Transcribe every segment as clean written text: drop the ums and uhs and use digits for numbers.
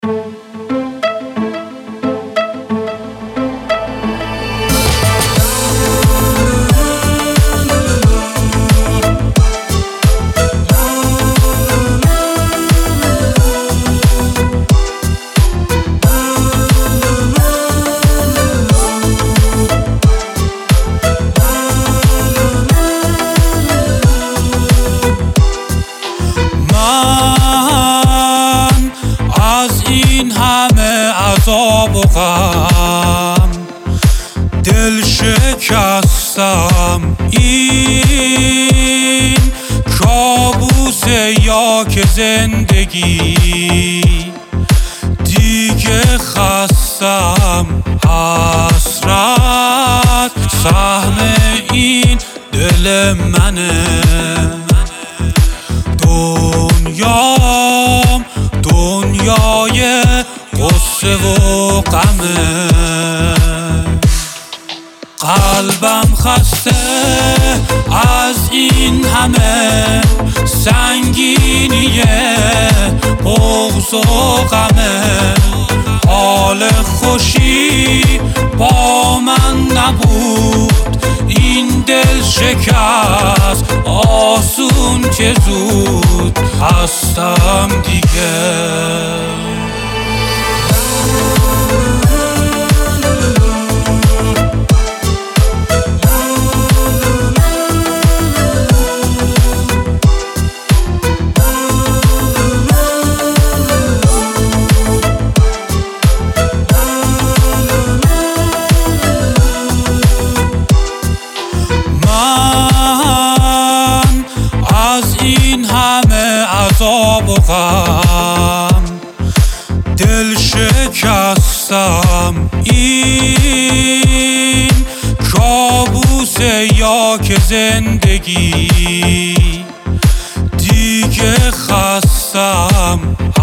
عذاب و غم دل شکستم، این کابوس یا که زندگی دیگه خستم. حسرت سهم این دل منه، دنیام دنیای غصه و غمه. قلبم خسته از این همه سنگینیه، بغض و غمه. حال خوشی با من نبود، این دل شکست آسون که زود هستم دیگه. عذاب و غم دل شکستم، این کابوس یا که زندگی دیگه خستم.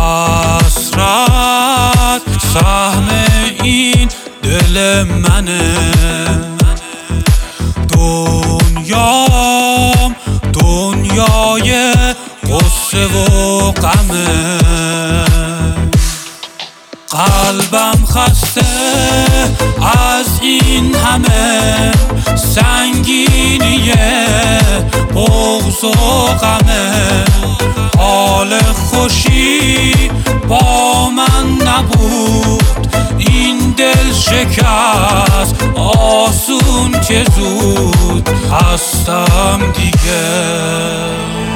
حسرت سهم این دل منه، دنیام دنیای غصه و غمه. قلبم خسته از این همه سنگینیه، بغض و غمه. حال خوشی با من نبود، این دل شکست آسون که زود هستم دیگه.